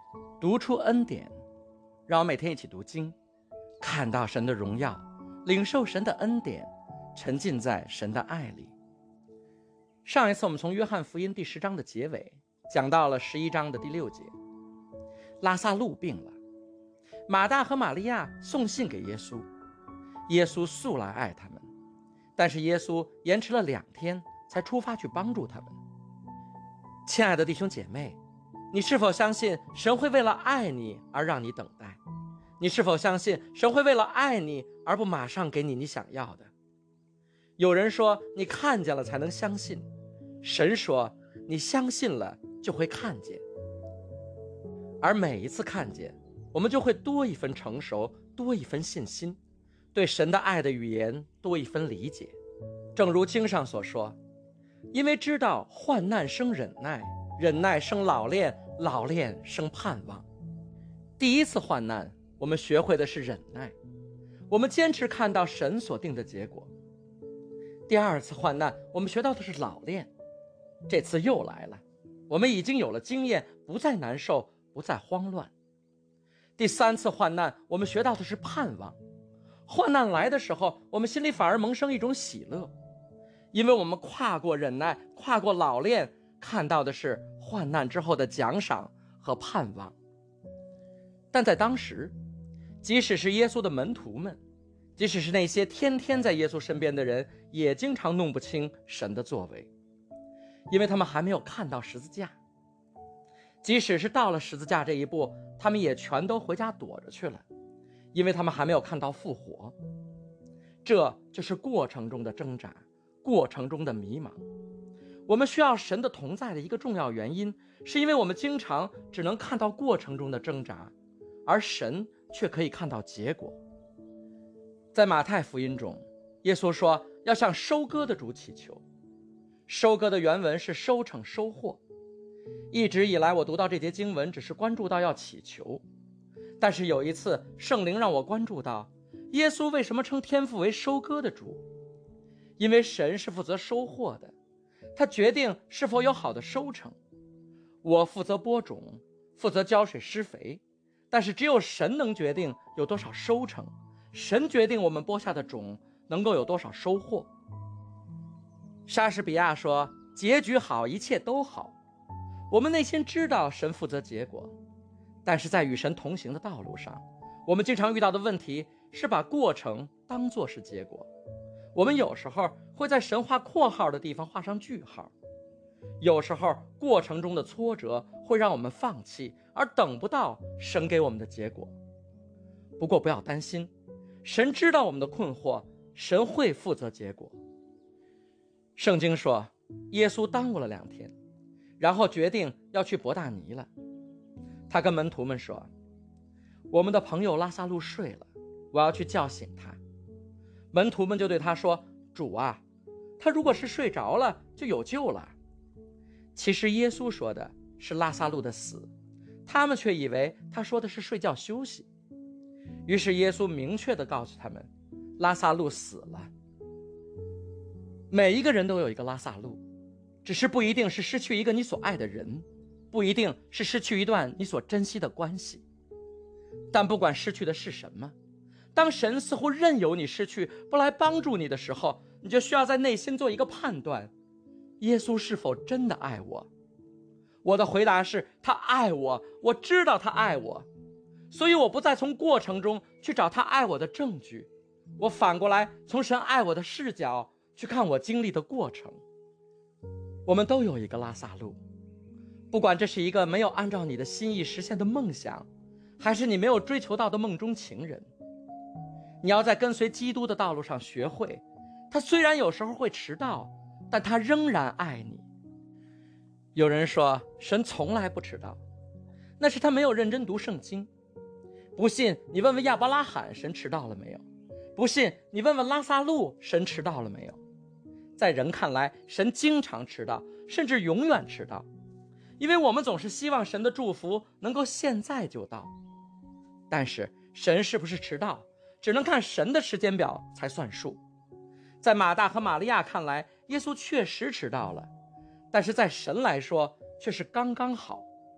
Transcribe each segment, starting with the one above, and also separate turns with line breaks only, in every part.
读出恩典，让我每天一起读经，看到神的荣耀，领受神的恩典，沉浸在神的爱里。上一次我们从约翰福音第10章的结尾讲到了11章的第6节，拉撒路病了，马大和玛利亚送信给耶稣，耶稣素来爱他们，但是耶稣延迟了2天才出发去帮助他们。亲爱的弟兄姐妹，你是否相信神会为了爱你而让你等待？你是否相信神会为了爱你而不马上给你想要的？有人说你看见了才能相信，神说你相信了就会看见。而每一次看见，我们就会多一分成熟，多一分信心，对神的爱的语言多一分理解。正如经上所说，因为知道患难生忍耐，忍耐生老练，老练生盼望。第一次患难，我们学会的是忍耐，我们坚持看到神所定的结果。第二次患难，我们学到的是老练，这次又来了，我们已经有了经验，不再难受，不再慌乱。第三次患难，我们学到的是盼望，患难来的时候，我们心里反而萌生一种喜乐，因为我们跨过忍耐，跨过老练，看到的是患难之后的奖赏和盼望。但在当时，即使是耶稣的门徒们，即使是那些天天在耶稣身边的人，也经常弄不清神的作为，因为他们还没有看到十字架。即使是到了十字架这一步，他们也全都回家躲着去了，因为他们还没有看到复活。这就是过程中的挣扎，过程中的迷茫。我们需要神的同在的一个重要原因，是因为我们经常只能看到过程中的挣扎，而神却可以看到结果。在马太福音中，耶稣说要向收割的主祈求。收割的原文是收成收获。一直以来我读到这节经文只是关注到要祈求，但是有一次圣灵让我关注到耶稣为什么称天父为收割的主。因为神是负责收获的，他决定是否有好的收成。我负责播种，负责浇水施肥，但是只有神能决定有多少收成，神决定我们播下的种能够有多少收获。莎士比亚说，结局好，一切都好。我们内心知道神负责结果，但是在与神同行的道路上，我们经常遇到的问题是把过程当作是结果。我们有时候会在神画括号的地方画上句号，有时候过程中的挫折会让我们放弃，而等不到神给我们的结果。不过不要担心，神知道我们的困惑，神会负责结果。圣经说，耶稣耽误了2天，然后决定要去伯大尼了。他跟门徒们说，我们的朋友拉撒路睡了，我要去叫醒他。门徒们就对他说，主啊，他如果是睡着了，就有救了。其实耶稣说的是拉撒路的死，他们却以为他说的是睡觉休息。于是耶稣明确地告诉他们，拉撒路死了。每一个人都有一个拉撒路，只是不一定是失去一个你所爱的人，不一定是失去一段你所珍惜的关系。但不管失去的是什么，当神似乎任由你失去，不来帮助你的时候，你就需要在内心做一个判断，耶稣是否真的爱我？我的回答是，他爱我，我知道他爱我，所以我不再从过程中去找他爱我的证据，我反过来从神爱我的视角去看我经历的过程。我们都有一个拉撒路，不管这是一个没有按照你的心意实现的梦想，还是你没有追求到的梦中情人。你要在跟随基督的道路上学会，他虽然有时候会迟到，但他仍然爱你。有人说神从来不迟到，那是他没有认真读圣经。不信你问问亚伯拉罕，神迟到了没有？不信你问问拉撒路，神迟到了没有？在人看来，神经常迟到，甚至永远迟到，因为我们总是希望神的祝福能够现在就到。但是神是不是迟到，只能看神的时间表才算数。在马大和玛利亚看来，耶稣确实迟到了，但是在神来说却是刚刚好。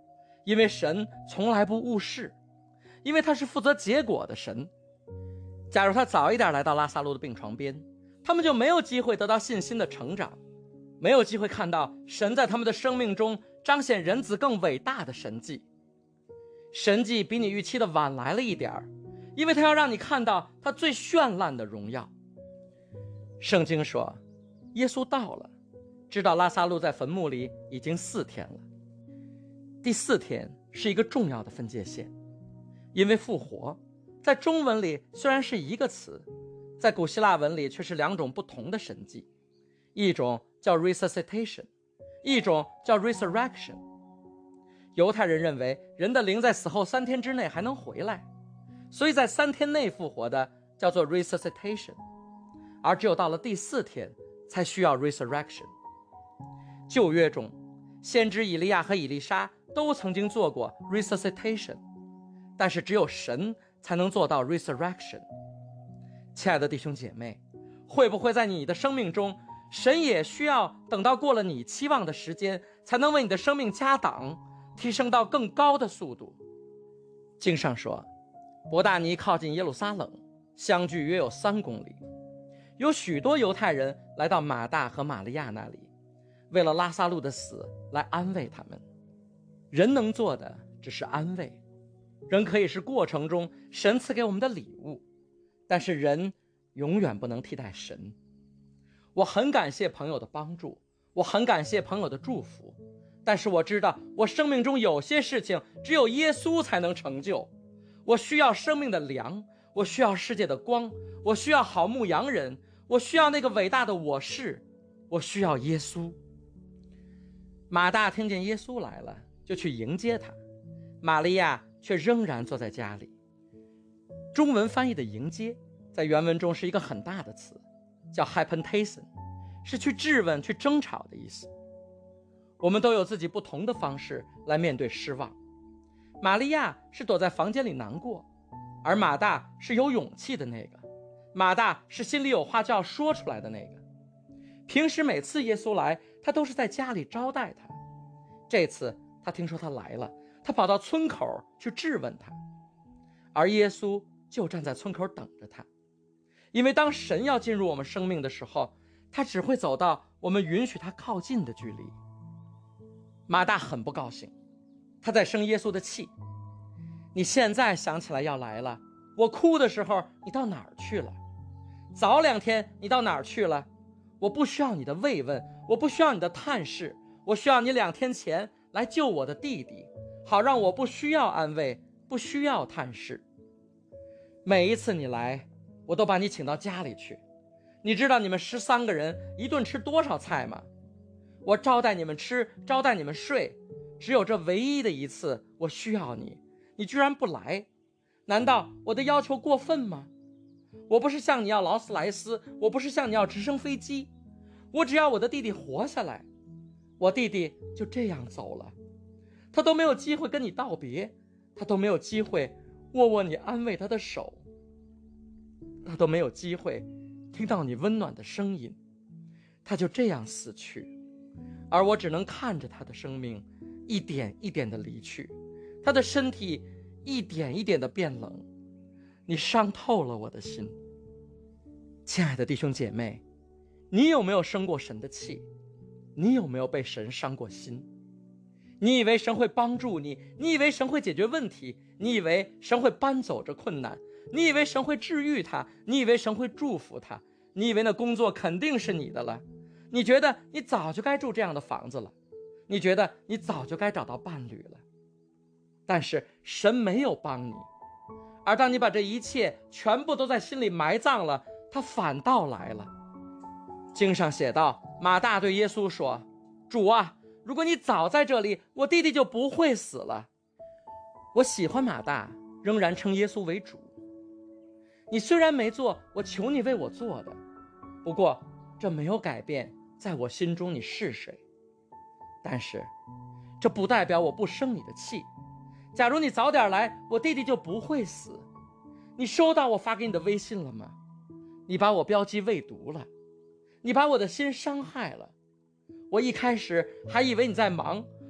因为神从来不误事，因为他是负责结果的神。假如他早一点来到拉撒路的病床边，他们就没有机会得到信心的成长，没有机会看到神在他们的生命中彰显人子更伟大的神迹。神迹比你预期的晚来了一点，因为他要让你看到他最绚烂的荣耀。圣经说，耶稣到了，知道拉撒路在坟墓里已经4天了。第4天是一个重要的分界线，因为复活在中文里虽然是一个词，在古希腊文里却是2种不同的神迹，一种叫 resuscitation， 一种叫 resurrection。 犹太人认为人的灵在死后3天之内还能回来，所以在3天内复活的叫做 resuscitation， 而只有到了第4天才需要 resurrection。 旧约中先知以利亚和以利沙都曾经做过 resuscitation， 但是只有神才能做到 resurrection。 亲爱的弟兄姐妹，会不会在你的生命中，神也需要等到过了你期望的时间，才能为你的生命加档，提升到更高的速度？经上说，伯大尼靠近耶路撒冷，相距约有3公里。有许多犹太人来到马大和玛利亚那里，为了拉撒路的死来安慰他们。人能做的只是安慰，人可以是过程中神赐给我们的礼物，但是人永远不能替代神。我很感谢朋友的帮助，我很感谢朋友的祝福，但是我知道我生命中有些事情只有耶稣才能成就。我需要生命的粮，我需要世界的光，我需要好牧羊人，我需要那个伟大的我是，我需要耶稣。马大听见耶稣来了，就去迎接他，玛利亚却仍然坐在家里。中文翻译的迎接在原文中是一个很大的词，叫 hypentation， 是去质问、去争吵的意思。我们都有自己不同的方式来面对失望。玛利亚是躲在房间里难过，而马大是有勇气的那个，马大是心里有话就要说出来的那个。平时每次耶稣来，他都是在家里招待他，这次他听说他来了，他跑到村口去质问他，而耶稣就站在村口等着他。因为当神要进入我们生命的时候，他只会走到我们允许他靠近的距离。马大很不高兴，他在生耶稣的气。你现在想起来要来了，我哭的时候你到哪儿去了？早2天你到哪儿去了？我不需要你的慰问，我不需要你的探视，我需要你2天前来救我的弟弟，好让我不需要安慰，不需要探视。每一次你来，我都把你请到家里去。你知道你们13个人一顿吃多少菜吗？我招待你们吃，招待你们睡，只有这唯一的一次我需要你，你居然不来。难道我的要求过分吗？我不是向你要劳斯莱斯，我不是向你要直升飞机，我只要我的弟弟活下来。我弟弟就这样走了，他都没有机会跟你道别，他都没有机会握握你安慰他的手，他都没有机会听到你温暖的声音，他就这样死去。而我只能看着他的生命一点一点的离去，他的身体一点一点的变冷。你伤透了我的心。亲爱的弟兄姐妹，你有没有生过神的气？你有没有被神伤过心？你以为神会帮助你，你以为神会解决问题，你以为神会搬走这困难，你以为神会治愈他，你以为神会祝福他，你以为那工作肯定是你的了，你觉得你早就该住这样的房子了，你觉得你早就该找到伴侣了。但是神没有帮你，而当你把这一切全部都在心里埋葬了，他反倒来了。经上写道，马大对耶稣说，主啊，如果你早在这里，我弟弟就不会死了。我喜欢马大仍然称耶稣为主。你虽然没做我求你为我做的，不过这没有改变在我心中你是谁。但是这不代表我不生你的气。假如你早点来，我弟弟就不会死。你收到我发给你的微信了吗？你把我标记未读了，你把我的心伤害了。我一开始还以为你在忙，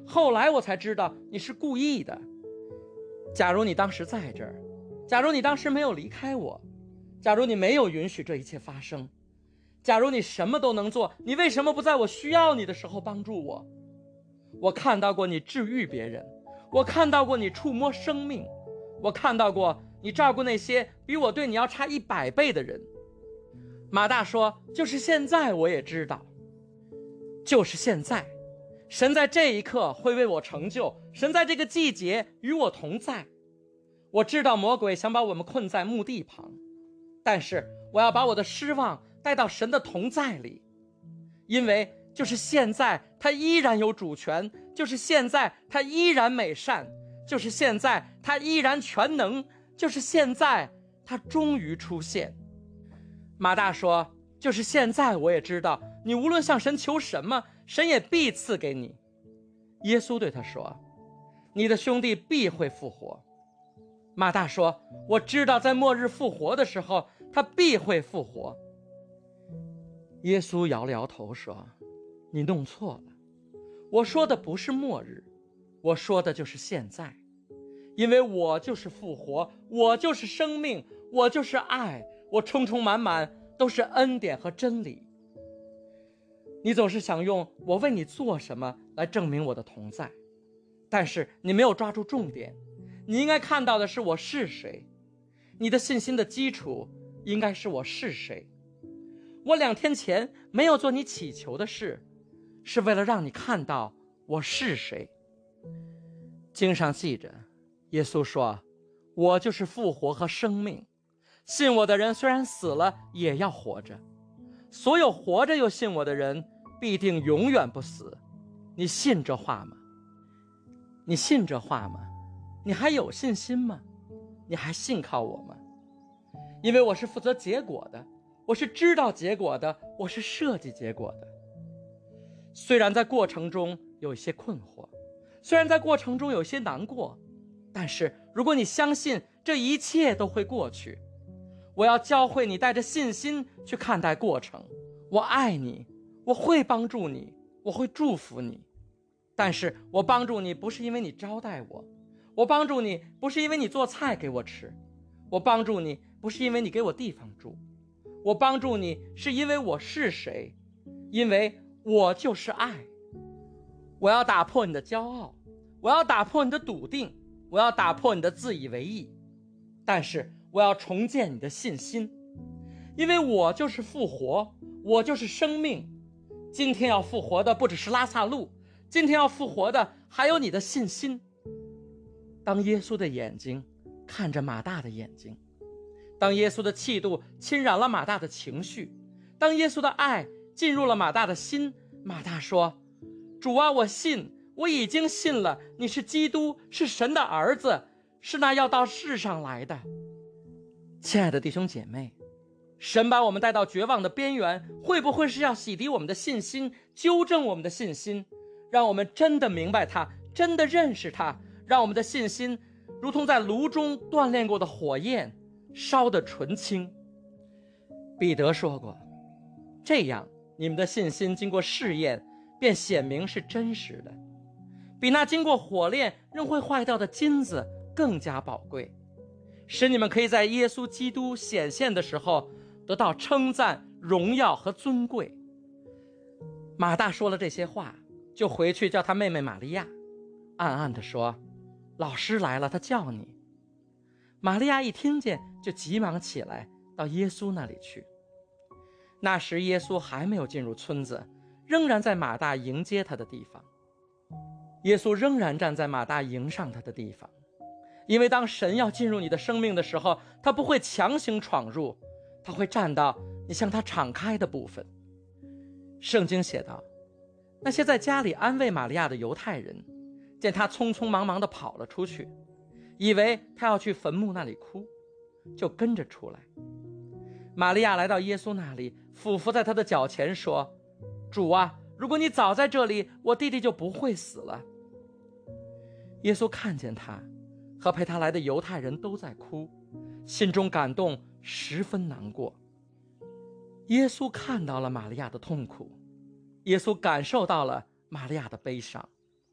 后来我才知道你是故意的。假如你当时在这儿，假如你当时没有离开我，假如你没有允许这一切发生，假如你什么都能做，你为什么不在我需要你的时候帮助我？我看到过你治愈别人，我看到过你触摸生命，我看到过你照顾那些比我对你要差100倍的人。马大说，就是现在我也知道，就是现在，神在这一刻会为我成就，神在这个季节与我同在。我知道魔鬼想把我们困在墓地旁，但是我要把我的失望带到神的同在里，因为就是现在他依然有主权，就是现在他依然美善，就是现在他依然全能，就是现在他终于出现。马大说，就是现在我也知道，你无论向神求什么，神也必赐给你。耶稣对他说，你的兄弟必会复活。马大说，我知道在末日复活的时候，他必会复活。耶稣摇了摇头说，你弄错了，我说的不是末日，我说的就是现在，因为我就是复活，我就是生命，我就是爱，我充充满满都是恩典和真理。你总是想用我为你做什么来证明我的同在，但是你没有抓住重点。你应该看到的是我是谁，你的信心的基础应该是我是谁。我2天前没有做你祈求的事，是为了让你看到我是谁。经上记着，耶稣说，我就是复活和生命，信我的人虽然死了也要活着，所有活着又信我的人必定永远不死。你信这话吗？你信这话吗？你还有信心吗？你还信靠我吗？因为我是负责结果的，我是知道结果的，我是设计结果的。虽然在过程中有一些困惑，虽然在过程中有些难过，但是如果你相信，这一切都会过去。我要教会你带着信心去看待过程。我爱你，我会帮助你，我会祝福你。但是我帮助你不是因为你招待我，我帮助你不是因为你做菜给我吃，我帮助你不是因为你给我地方住，我帮助你是因为我是谁，因为我就是爱。我要打破你的骄傲，我要打破你的笃定，我要打破你的自以为意，但是我要重建你的信心，因为我就是复活，我就是生命。今天要复活的不只是拉撒路，今天要复活的还有你的信心。当耶稣的眼睛看着马大的眼睛，当耶稣的气度侵染了马大的情绪，当耶稣的爱进入了马大的心，马大说，主啊，我信，我已经信了，你是基督，是神的儿子，是那要到世上来的。亲爱的弟兄姐妹，神把我们带到绝望的边缘，会不会是要洗涤我们的信心，纠正我们的信心，让我们真的明白他，真的认识他，让我们的信心如同在炉中锻炼过的火焰，烧得纯青。彼得说过，这样你们的信心经过试验，便显明是真实的，比那经过火炼仍会坏掉的金子更加宝贵，使你们可以在耶稣基督显现的时候得到称赞、荣耀和尊贵。马大说了这些话，就回去叫他妹妹玛利亚，暗暗地说，老师来了，他叫你。玛利亚一听见，就急忙起来到耶稣那里去。那时耶稣还没有进入村子，仍然在马大迎接他的地方。耶稣仍然站在马大迎上他的地方，因为当神要进入你的生命的时候，他不会强行闯入，他会站到你向他敞开的部分。圣经写道，那些在家里安慰玛利亚的犹太人，见他匆匆忙忙地跑了出去，以为他要去坟墓那里哭，就跟着出来。玛利亚来到耶稣那里，俯伏在他的脚前说，主啊，如果你早在这里，我弟弟就不会死了。耶稣看见他和陪他来的犹太人都在哭，心中感动，十分难过。耶稣看到了玛利亚的痛苦，耶稣感受到了玛利亚的悲伤。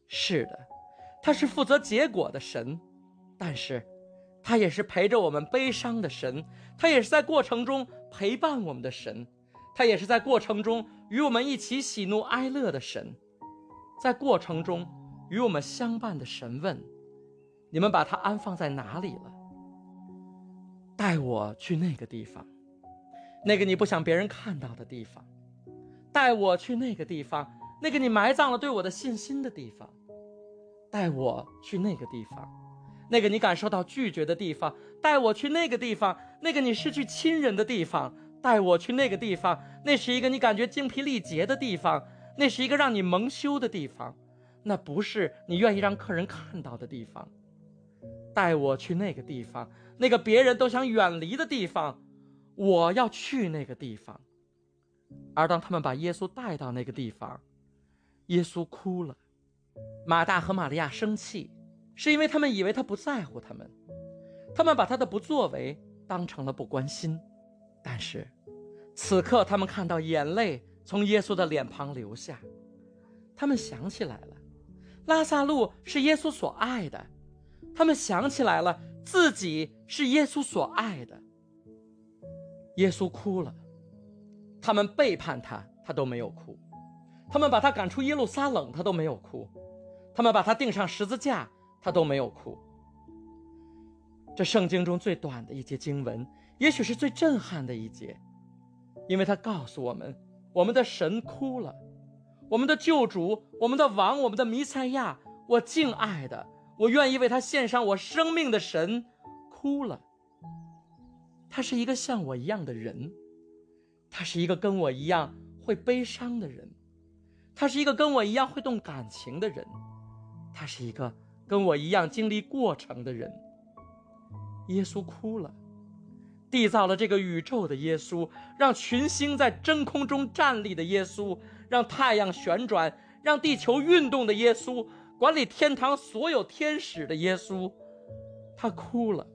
是的，他是负责结果的神，但是他也是陪着我们悲伤的神，他也是在过程中陪伴我们的神，他也是在过程中与我们一起喜怒哀乐的神，在过程中与我们相伴的神问：你们把他安放在哪里了？带我去那个地方，那个你不想别人看到的地方，带我去那个地方，那个你埋葬了对我的信心的地方，带我去那个地方，那个你感受到拒绝的地方，带我去那个地方，那个你失去亲人的地方，带我去那个地方，那是一个你感觉精疲力竭的地方，那是一个让你蒙羞的地方，那不是你愿意让客人看到的地方。带我去那个地方，那个别人都想远离的地方，我要去那个地方。而当他们把耶稣带到那个地方，耶稣哭了。马大和玛利亚生气，是因为他们以为他不在乎他们，他们把他的不作为当成了不关心。但是此刻他们看到眼泪从耶稣的脸庞流下，他们想起来了，拉撒路是耶稣所爱的，他们想起来了，自己是耶稣所爱的。耶稣哭了，他们背叛他，他都没有哭；他们把他赶出耶路撒冷，他都没有哭；他们把他钉上十字架，他都没有哭。这圣经中最短的一节经文，也许是最震撼的一节，因为他告诉我们，我们的神哭了，我们的救主，我们的王，我们的弥赛亚，我敬爱的，我愿意为他献上我生命的神哭了。他是一个像我一样的人，他是一个跟我一样会悲伤的人，他是一个跟我一样会动感情的人，他是一个跟我一样经历过程的人。耶稣哭了，缔造了这个宇宙的耶稣，让群星在真空中站立的耶稣，让太阳旋转，让地球运动的耶稣，管理天堂所有天使的耶稣，他哭了。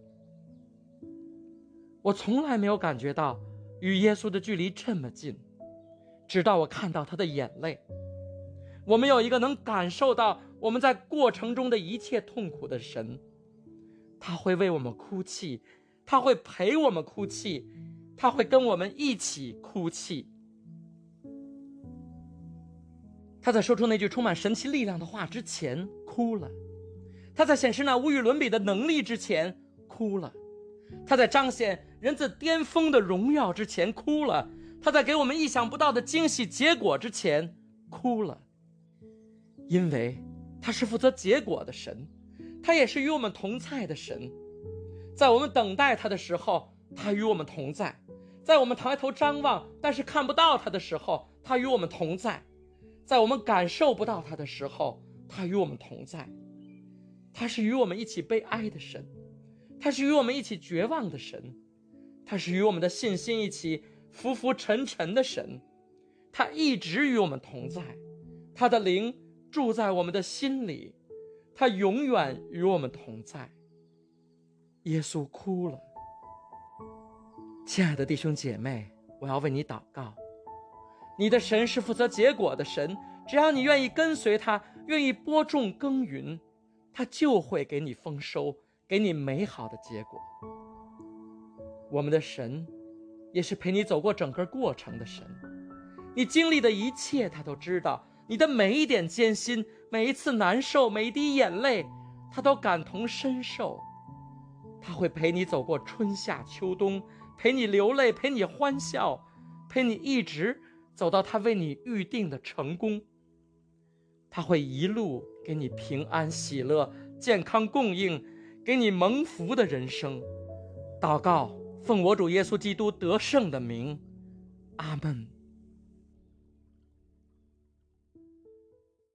我从来没有感觉到与耶稣的距离这么近，直到我看到他的眼泪。我们有一个能感受到我们在过程中的一切痛苦的神，他会为我们哭泣，他会陪我们哭泣，他会跟我们一起哭泣。他在说出那句充满神奇力量的话之前哭了，他在显示那无与伦比的能力之前哭了，他在彰显人子巅峰的荣耀之前哭了，他在给我们意想不到的惊喜结果之前哭了。因为他是负责结果的神，他也是与我们同在的神。在我们等待他的时候，他与我们同在；在我们抬头张望但是看不到他的时候，他与我们同在；在我们感受不到他的时候，他与我们同在。他是与我们一起悲哀的神，他是与我们一起绝望的神，他是与我们的信心一起浮浮沉沉的神。他一直与我们同在，他的灵住在我们的心里，他永远与我们同在。耶稣哭了。亲爱的弟兄姐妹，我要为你祷告。你的神是负责结果的神，只要你愿意跟随他，愿意播种耕耘，他就会给你丰收，给你美好的结果。我们的神也是陪你走过整个过程的神，你经历的一切他都知道，你的每一点艰辛，每一次难受，每一滴眼泪，他都感同身受。他会陪你走过春夏秋冬，陪你流泪，陪你欢笑，陪你一直走到他为你预定的成功。他会一路给你平安喜乐，健康供应，给你蒙福的人生。祷告，奉我主耶稣基督得胜的名，阿们。